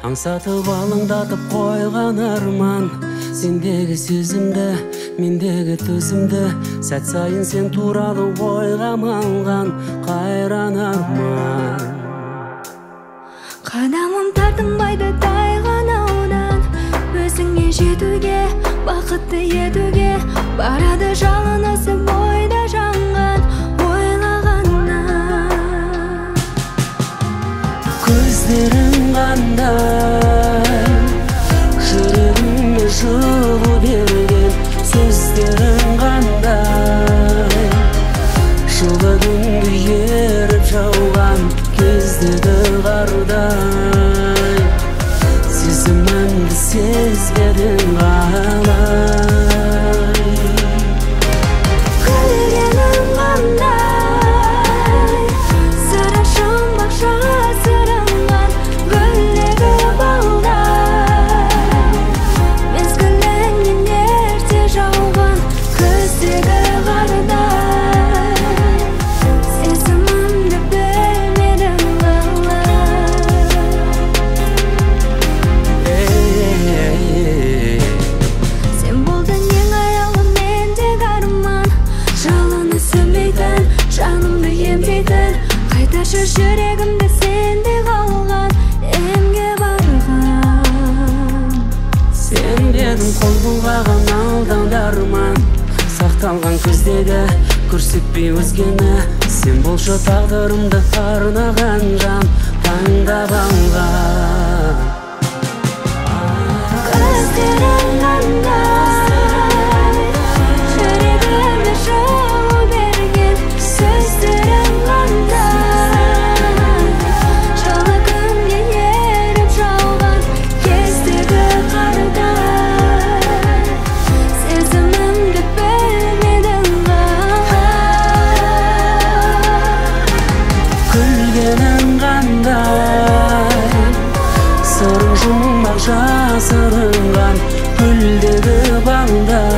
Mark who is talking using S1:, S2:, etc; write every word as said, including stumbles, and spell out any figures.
S1: аңсатып алаңдатып қойған арман. Сендегі сезімді, мендегі төзімді, сәт сайын сен туралы ойға малған қайран арман.
S2: Қадамым тартынбайды тайғанаудан, өзіңе жетуге, бақытты етуге, барады жалын осы бойда жанған ойлағаннан.
S1: Көздерің қандай, жүрегіме жылу берген, сөздерің қандай, жылы күнгі еріп жауған кездегі қардай, сезімімді сезбедің қалай.
S2: Күлгенің қандай, сыры жұмбақ жасырынған гүлдегі балдай, мезгіліңнен ерте жауған күздегі қардай, сезімімді білмедің қалай. Сен болдың ең аяулым мендегі арман, жалыны сөнбейтін, жанымды емдейтін, қайташы жүрегімді сенде қалған емге барған.
S1: Сен дедің қол бұлғаған алдауда арман, сақталған көздегі көрсетпей өзгені. Сен болшы тағдырымды арнаған жан, таңдап алған.
S2: Көздерің қандай, жүрегіме жылу берген, сөздерің қандай, жылы күнге еріп жауған кездегі қардай, сезімімді білмедің қалай.
S1: Күлгенің қандай, сырың жұмбақ жасырынған гүлдегі балдай,